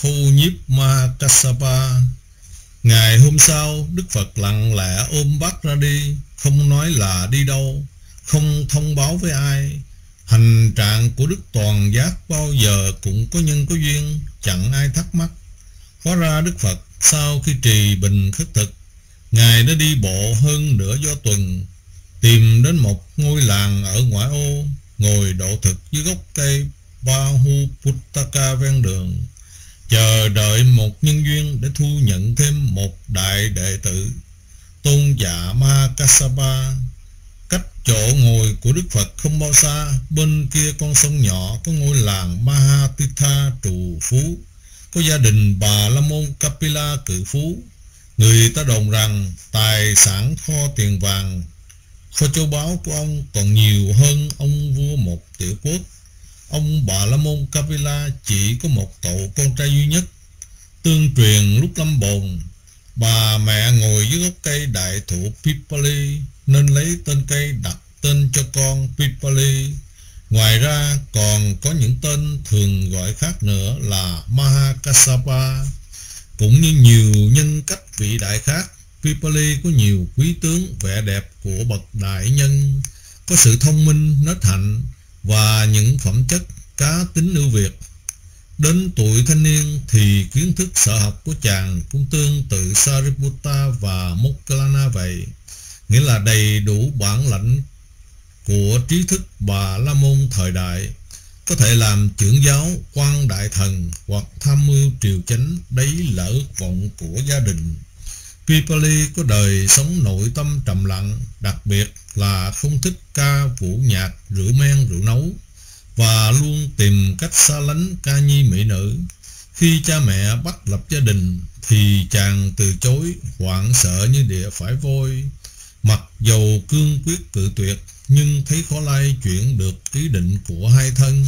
Khu nhiếp Ma Kassapa. Ngày hôm sau, Đức Phật lặng lẽ ôm bác ra đi, không nói là đi đâu, không thông báo với ai. Hành trạng của Đức Toàn Giác bao giờ cũng có nhân có duyên, chẳng ai thắc mắc. Hóa ra Đức Phật sau khi trì bình khất thực, Ngài đã đi bộ hơn nửa do tuần, tìm đến một ngôi làng ở ngoại ô, ngồi độ thực dưới gốc cây Bahuputaka ven đường, chờ đợi một nhân duyên để thu nhận thêm một đại đệ tử, tôn giả Ma Kassapa. Cách chỗ ngồi của Đức Phật không bao xa, bên kia con sông nhỏ có ngôi làng Mahatitha trù phú, có gia đình Bà La Môn Kapila cự phú. Người ta đồn rằng tài sản kho tiền vàng, kho châu báu của ông còn nhiều hơn ông vua một tiểu quốc. Ông Bà La Môn Kapila chỉ có một cậu con trai duy nhất. Tương truyền lúc lâm bồn, bà mẹ ngồi dưới gốc cây đại thụ Pipali nên lấy tên cây đặt tên cho con Pipali. Ngoài ra còn có những tên thường gọi khác nữa là Mahakassapa. Cũng như nhiều nhân cách vĩ đại khác, Pipali có nhiều quý tướng vẻ đẹp của bậc đại nhân, có sự thông minh, nết hạnh và những phẩm chất cá tính ưu việt. Đến tuổi thanh niên thì kiến thức sở học của chàng cũng tương tự Sariputta và Moggallana vậy, nghĩa là đầy đủ bản lãnh của trí thức Bà La Môn thời đại, có thể làm trưởng giáo, quan đại thần hoặc tham mưu triều chánh, đấy là ước vọng của gia đình. Pipali có đời sống nội tâm trầm lặng, đặc biệt là không thích ca vũ nhạc, rượu men, rượu nấu, và luôn tìm cách xa lánh ca nhi mỹ nữ. Khi cha mẹ bắt lập gia đình thì chàng từ chối, hoảng sợ như địa phải vôi. Mặc dầu cương quyết cự tuyệt, nhưng thấy khó lay chuyển được ý định của hai thân.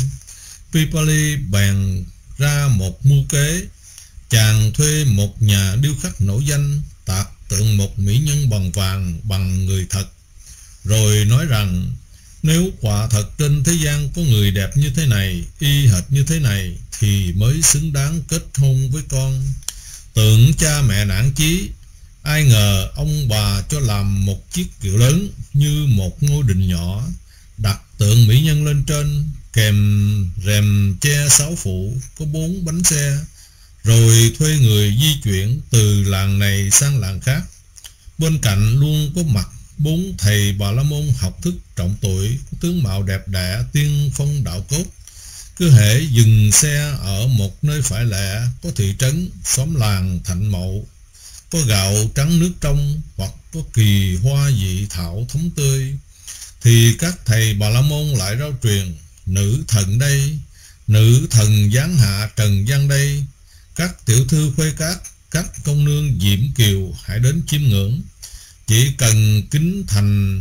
Pipali bèn ra một mưu kế. Chàng thuê một nhà điêu khắc nổi danh tạc tượng một mỹ nhân bằng vàng bằng người thật, rồi nói rằng nếu quả thật trên thế gian có người đẹp như thế này, y hệt như thế này, thì mới xứng đáng kết hôn với con. Tưởng cha mẹ nản chí, ai ngờ ông bà cho làm một chiếc kiệu lớn như một ngôi đình nhỏ, đặt tượng mỹ nhân lên trên, kèm rèm che 6 phụ, có 4 bánh xe, rồi thuê người di chuyển từ làng này sang làng khác. Bên cạnh luôn có mặt 4 thầy Bà La Môn học thức trọng tuổi, có tướng mạo đẹp đẽ, tiên phong đạo cốt. Cứ hễ dừng xe ở một nơi phải lẽ, có thị trấn, xóm làng thạnh mậu, có gạo trắng nước trong, hoặc có kỳ hoa dị thảo thấm tươi, thì các thầy Bà La Môn lại rao truyền: nữ thần đây, nữ thần giáng hạ trần gian đây, các tiểu thư khuê các công nương diễm kiều hãy đến chiêm ngưỡng. Chỉ cần kính thành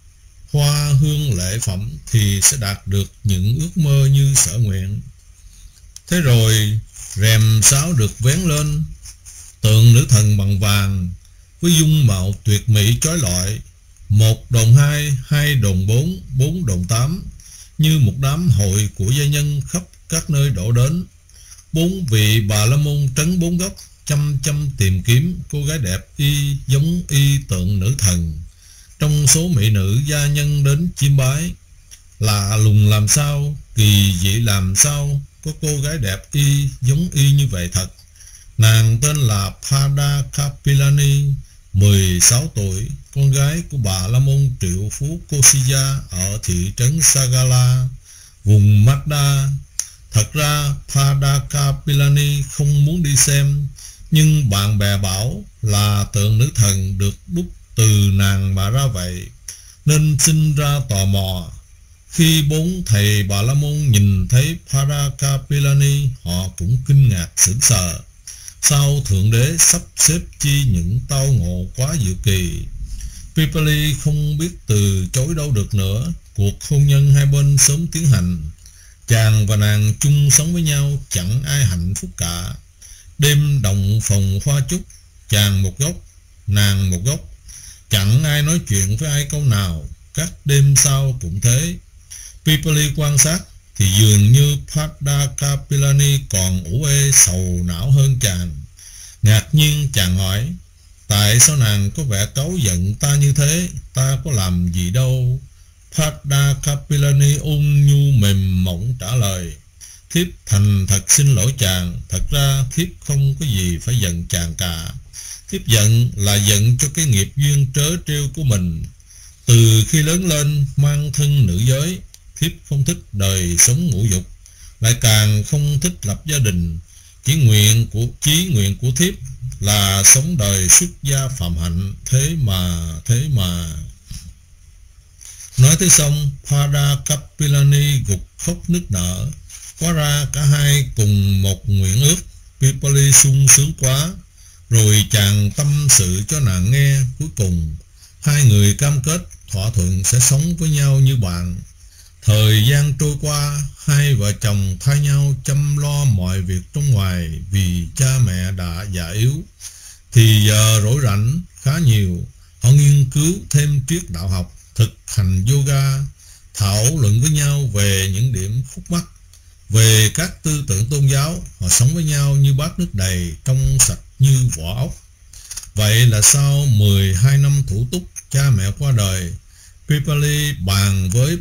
hoa hương lễ phẩm thì sẽ đạt được những ước mơ như sở nguyện. Thế rồi rèm sáo được vén lên, tượng nữ thần bằng vàng với dung mạo tuyệt mỹ chói lọi, 1 đồn 2, 2 đồn 4, 4 đồn 8, như một đám hội của gia nhân khắp các nơi đổ đến. 4 vị Bà La Môn trấn 4 góc, chăm tìm kiếm cô gái đẹp giống y tượng nữ thần. Trong số mỹ nữ gia nhân đến chiêm bái, lạ lùng làm sao, kỳ dị làm sao, có cô gái đẹp giống y như vậy thật. Nàng tên là Pada Kapilani, 16 tuổi, con gái của Bà La Môn triệu phú Kosiya ở thị trấn Sagala, vùng Madda. Thật ra Pada Kapilani không muốn đi xem, nhưng bạn bè bảo là tượng nữ thần được đúc từ nàng mà ra vậy, nên sinh ra tò mò. Khi 4 thầy Bà La Môn nhìn thấy Pada Kapilani, họ cũng kinh ngạc sững sờ. Sao Thượng Đế sắp xếp chi những tao ngộ quá diệu kỳ. Pipali không biết từ chối đâu được nữa. Cuộc hôn nhân hai bên sớm tiến hành. Chàng và nàng chung sống với nhau, chẳng ai hạnh phúc cả. Đêm động phòng hoa chúc, chàng một góc, nàng một góc, chẳng ai nói chuyện với ai câu nào. Các đêm sau cũng thế. Pipali quan sát, thì dường như Padakapilani còn ủ ê sầu não hơn chàng. Ngạc nhiên chàng hỏi: tại sao nàng có vẻ cáu giận ta như thế? Ta có làm gì đâu? Padakapilani ôn nhu mềm mỏng trả lời: thiếp thành thật xin lỗi chàng. Thật ra thiếp không có gì phải giận chàng cả. Thiếp giận là giận cho cái nghiệp duyên trớ trêu của mình. Từ khi lớn lên mang thân nữ giới, thiếp không thích đời sống ngũ dục, lại càng không thích lập gia đình. Chí nguyện của thiếp là sống đời xuất gia phạm hạnh. Thế mà nói tới xong, Padakapilani gục khóc nức nở. Hóa ra cả hai cùng một nguyện ước. Pipali sung sướng quá. Rồi chàng tâm sự cho nàng nghe. Cuối cùng hai người cam kết thỏa thuận sẽ sống với nhau như bạn. Thời gian trôi qua, hai vợ chồng thay nhau chăm lo mọi việc trong ngoài vì cha mẹ đã già yếu. Thì giờ rỗi rảnh khá nhiều, họ nghiên cứu thêm triết đạo học, thực hành yoga, thảo luận với nhau về những điểm khúc mắc. Về các tư tưởng tôn giáo, họ sống với nhau như bát nước đầy, trong sạch như vỏ ốc. Vậy là sau 12 năm thủ túc cha mẹ qua đời, Pipali bàn với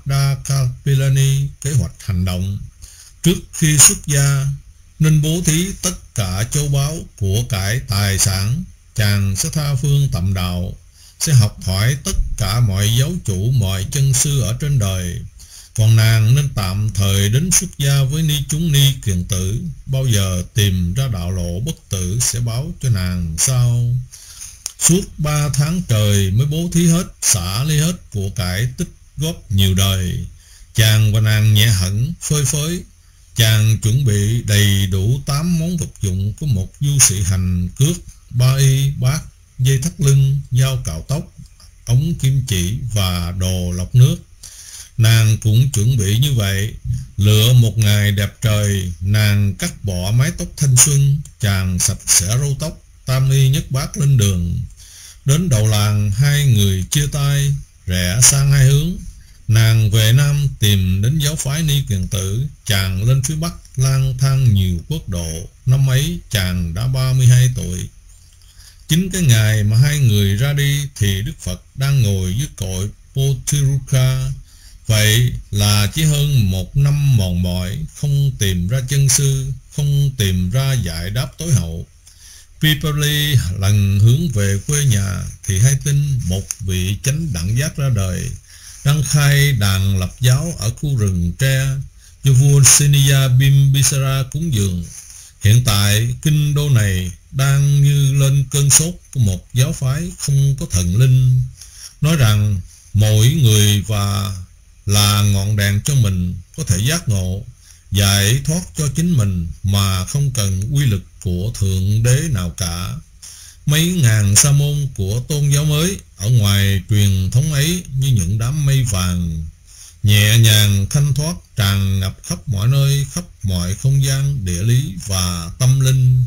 Padakapilani kế hoạch hành động. Trước khi xuất gia, nên bố thí tất cả châu báu, của cải, tài sản. Chàng sẽ tha phương tầm đạo, sẽ học hỏi tất cả mọi giáo chủ, mọi chân sư ở trên đời. Còn nàng nên tạm thời đến xuất gia với ni chúng ni kiền tử. Bao giờ tìm ra đạo lộ bất tử sẽ báo cho nàng sau. Suốt 3 tháng trời mới bố thí hết, xả ly hết của cải tích góp nhiều đời. Chàng và nàng nhẹ hẳn, phơi phới. Chàng chuẩn bị đầy đủ 8 món vật dụng của một du sĩ hành cước: ba y, bát, dây thắt lưng, dao cạo tóc, ống kim chỉ và đồ lọc nước. Nàng cũng chuẩn bị như vậy. Lựa một ngày đẹp trời, nàng cắt bỏ mái tóc thanh xuân. Chàng sạch sẽ râu tóc, tam y nhất bát lên đường. Đến đầu làng, hai người chia tay, rẽ sang hai hướng. Nàng về Nam tìm đến giáo phái ni kiền tử. Chàng lên phía Bắc lang thang nhiều quốc độ. Năm ấy chàng đã 32 tuổi. Chính cái ngày mà hai người ra đi thì Đức Phật đang ngồi dưới cội Potiruka. Vậy là chỉ hơn 1 năm mòn mỏi, không tìm ra chân sư, không tìm ra giải đáp tối hậu. Pipali lần hướng về quê nhà thì hay tin một vị chánh đẳng giác ra đời, đang khai đàn lập giáo ở khu rừng tre do vua Seniya Bimbisara cúng dường. Hiện tại kinh đô này đang như lên cơn sốt của một giáo phái không có thần linh, nói rằng mỗi người và là ngọn đèn cho mình, có thể giác ngộ, giải thoát cho chính mình mà không cần quy lực của Thượng Đế nào cả. Mấy ngàn sa môn của tôn giáo mới ở ngoài truyền thống ấy như những đám mây vàng, nhẹ nhàng thanh thoát, tràn ngập khắp mọi nơi, khắp mọi không gian địa lý và tâm linh.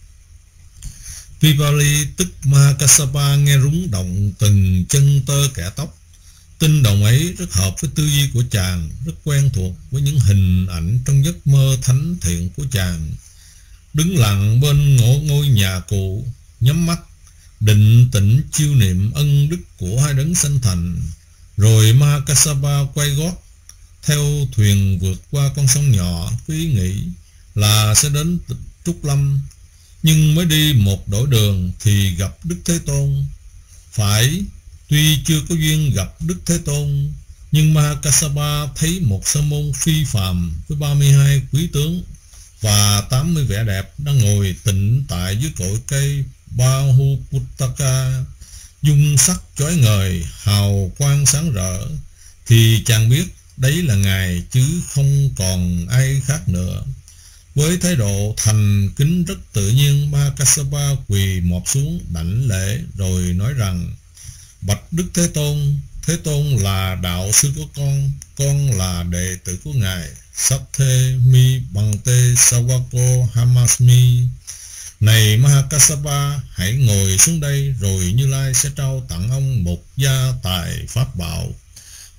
Pipali tức Mahakassapa nghe rúng động từng chân tơ kẻ tóc. Tinh đồng ấy rất hợp với tư duy của chàng, rất quen thuộc với những hình ảnh trong giấc mơ thánh thiện của chàng. Đứng lặng bên ngôi nhà cũ, nhắm mắt, định tĩnh chiêu niệm ân đức của hai đấng sanh thành. Rồi Mahakassapa quay gót theo thuyền vượt qua con sông nhỏ với ý nghĩ là sẽ đến Trúc Lâm. Nhưng mới đi một đổi đường thì gặp Đức Thế Tôn. Tuy chưa có duyên gặp Đức Thế Tôn, nhưng Mahakassapa thấy một sa môn phi phàm với 32 quý tướng và 80 vẻ đẹp đang ngồi tịnh tại dưới cội cây Bahuputtaka, dung sắc chói ngời, hào quang sáng rỡ. Thì chàng biết đấy là Ngài chứ không còn ai khác nữa. Với thái độ thành kính rất tự nhiên, Mahakassapa quỳ mọp xuống đảnh lễ rồi nói rằng: bạch Đức Thế Tôn là đạo sư của con là đệ tử của Ngài. Sathe mi bante sawako hamasmi. Này Mahakassapa, hãy ngồi xuống đây rồi Như Lai sẽ trao tặng ông một gia tài pháp bảo.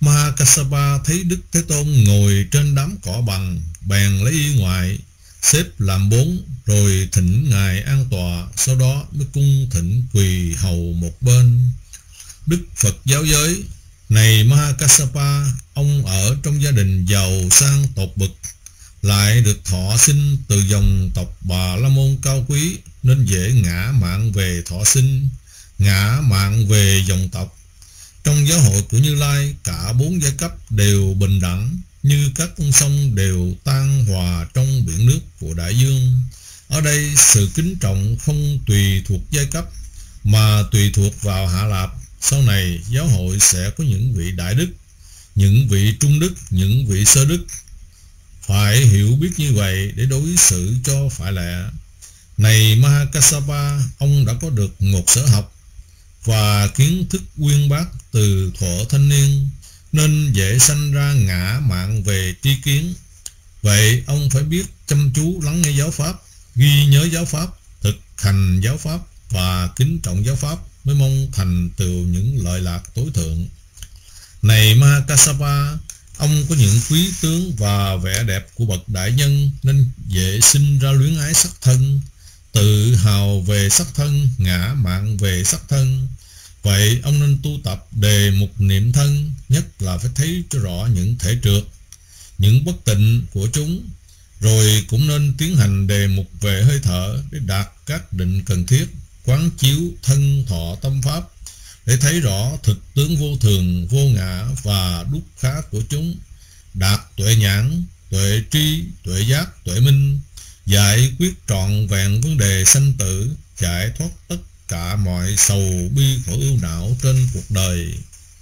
Mahakassapa thấy Đức Thế Tôn ngồi trên đám cỏ bằng, bèn lấy y ngoại xếp làm 4, rồi thỉnh ngài an tọa, sau đó mới cung thỉnh quỳ hầu một bên. Đức Phật giáo giới: này Mahakassapa, ông ở trong gia đình giàu sang tột bậc, lại được thọ sinh từ dòng tộc Bà La Môn cao quý, nên dễ ngã mạn về thọ sinh, ngã mạn về dòng tộc. Trong giáo hội của Như Lai, cả 4 giai cấp đều bình đẳng, như các con sông đều tan hòa trong biển nước của đại dương. Ở đây sự kính trọng không tùy thuộc giai cấp, mà tùy thuộc vào hạ lạp. Sau này giáo hội sẽ có những vị đại đức, những vị trung đức, những vị sơ đức. Phải hiểu biết như vậy để đối xử cho phải lẽ. Này Mahakassapa, ông đã có được một sở học và kiến thức uyên bác từ thuở thanh niên, nên dễ sanh ra ngã mạn về tri kiến. Vậy ông phải biết chăm chú lắng nghe giáo pháp, ghi nhớ giáo pháp, thực hành giáo pháp và kính trọng giáo pháp, mới mong thành tựu những lợi lạc tối thượng. Này Mahakassapa, ông có những quý tướng và vẻ đẹp của bậc đại nhân, nên dễ sinh ra luyến ái sắc thân, tự hào về sắc thân, ngã mạn về sắc thân. Vậy ông nên tu tập đề mục niệm thân, nhất là phải thấy cho rõ những thể trượt, những bất tịnh của chúng. Rồi cũng nên tiến hành đề mục về hơi thở để đạt các định cần thiết, quán chiếu thân thọ tâm pháp để thấy rõ thực tướng vô thường, vô ngã và đúc khá của chúng, đạt tuệ nhãn, tuệ tri, tuệ giác, tuệ minh, giải quyết trọn vẹn vấn đề sanh tử, giải thoát tất cả mọi sầu bi khổ ưu não trên cuộc đời.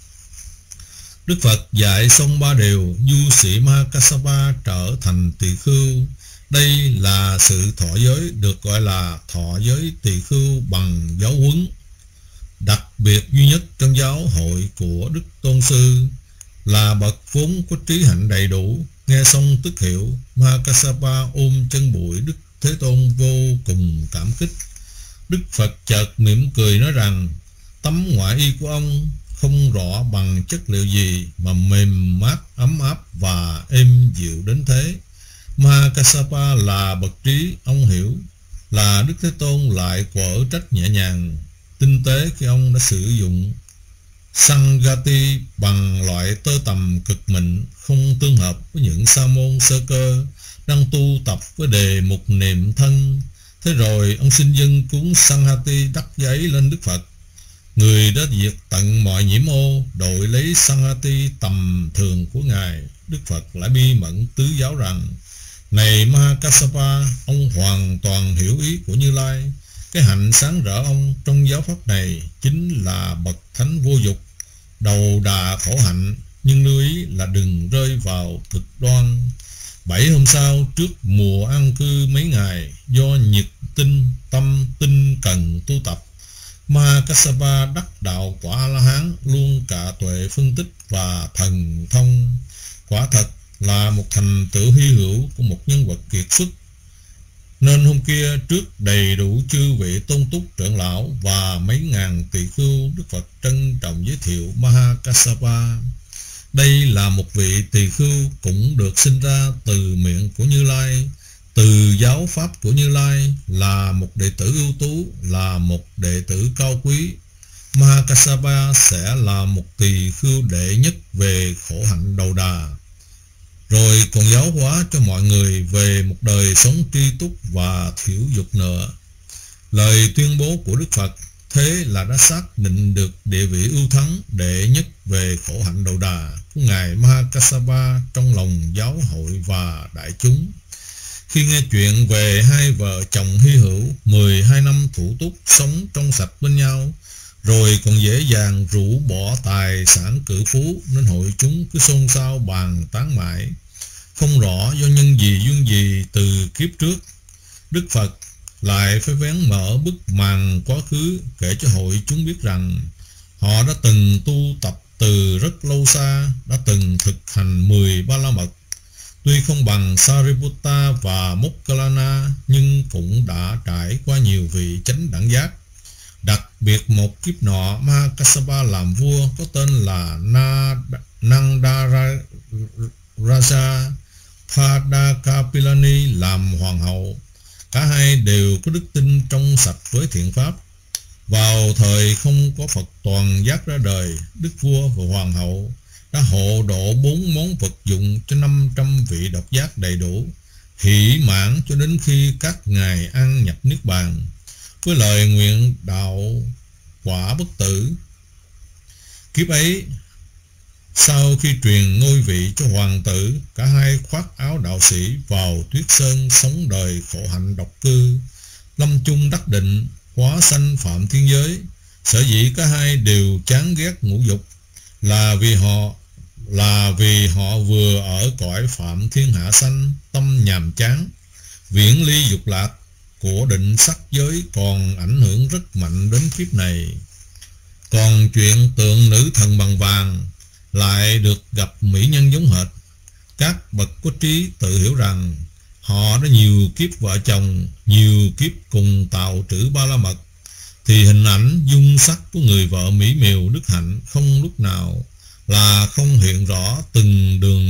Đức Phật dạy xong 3 điều, du sĩ Mahakassapa trở thành tỳ khưu. Đây là sự thọ giới được gọi là thọ giới tỳ khưu bằng giáo huấn, đặc biệt duy nhất trong giáo hội của Đức Tôn Sư, là bậc vốn có trí hạnh đầy đủ. Nghe xong tức hiểu, Mahakassapa ôm chân bụi Đức Thế Tôn vô cùng cảm kích. Đức Phật chợt mỉm cười nói rằng: tấm ngoại y của ông không rõ bằng chất liệu gì mà mềm mát, ấm áp và êm dịu đến thế. Mahakassapa là bậc trí, ông hiểu là Đức Thế Tôn lại quở trách nhẹ nhàng, tinh tế khi ông đã sử dụng Sangati bằng loại tơ tằm cực mịn, không tương hợp với những sa môn sơ cơ đang tu tập với đề mục niệm thân. Thế rồi ông xin dâng cuốn Sanghati đắp giấy lên Đức Phật. Người đã diệt tận mọi nhiễm ô, đội lấy Sanghati tầm thường của Ngài. Đức Phật lại bi mẫn tứ giáo rằng: này Mahakassapa, ông hoàn toàn hiểu ý của Như Lai. Cái hạnh sáng rỡ ông trong giáo pháp này chính là bậc thánh vô dục, đầu đà khổ hạnh, nhưng lưu ý là đừng rơi vào cực đoan. 7 hôm sau, trước mùa an cư mấy ngày, do nhiệt tinh tâm tinh cần tu tập, Mahakassapa đắc đạo quả A-la-hán, luôn cả tuệ phân tích và thần thông. Quả thật là một thành tựu hy hữu của một nhân vật kiệt xuất. Nên hôm kia, trước đầy đủ chư vị tôn túc trưởng lão và mấy ngàn tỳ khưu, Đức Phật trân trọng giới thiệu Mahakassapa. Đây là một vị tỳ khưu cũng được sinh ra từ miệng của Như Lai, từ giáo pháp của Như Lai, là một đệ tử ưu tú, là một đệ tử cao quý. Mahakassapa sẽ là một tỳ khưu đệ nhất về khổ hạnh đầu đà, rồi còn giáo hóa cho mọi người về một đời sống tri túc và thiểu dục nữa. Lời tuyên bố của Đức Phật thế là đã xác định được địa vị ưu thắng đệ nhất về khổ hạnh đầu đà của Ngài Mahakassapa trong lòng giáo hội và đại chúng. Khi nghe chuyện về hai vợ chồng hy hữu 12 năm thủ túc sống trong sạch bên nhau, rồi còn dễ dàng rũ bỏ tài sản cử phú, nên hội chúng cứ xôn xao bàn tán mãi, không rõ do nhân gì duyên gì từ kiếp trước. Đức Phật lại phải vén mở bức màn quá khứ, kể cho hội chúng biết rằng họ đã từng tu tập từ rất lâu xa, đã từng thực hành 10 ba la mật. Tuy không bằng Sariputta và Mokkallana, nhưng cũng đã trải qua nhiều vị chánh đẳng giác. Đặc biệt một kiếp nọ, Mahakassapa làm vua có tên là Nanda Raja Padakapilani làm hoàng hậu. Cả hai đều có đức tin trong sạch với thiện pháp. Vào thời không có Phật toàn giác ra đời, đức vua và hoàng hậu đã hộ độ 4 món vật dụng cho 500 vị độc giác đầy đủ, hỷ mãn cho đến khi các ngài ăn nhập niết bàn, với lời nguyện đạo quả bất tử. Kiếp ấy, sau khi truyền ngôi vị cho hoàng tử, cả hai khoác áo đạo sĩ vào Tuyết Sơn sống đời khổ hạnh độc cư, lâm chung đắc định, hóa sanh phạm thiên giới. Sở dĩ cả hai đều chán ghét ngũ dục là vì họ vừa ở cõi phạm thiên hạ sanh, tâm nhàm chán, viễn ly dục lạc của định sắc giới còn ảnh hưởng rất mạnh đến kiếp này. Còn chuyện tượng nữ thần bằng vàng lại được gặp mỹ nhân giống hệt. Các bậc có trí tự hiểu rằng họ đã nhiều kiếp vợ chồng, nhiều kiếp cùng tạo trữ ba la mật, thì hình ảnh dung sắc của người vợ mỹ miều đức hạnh không lúc nào là không hiện rõ từng đường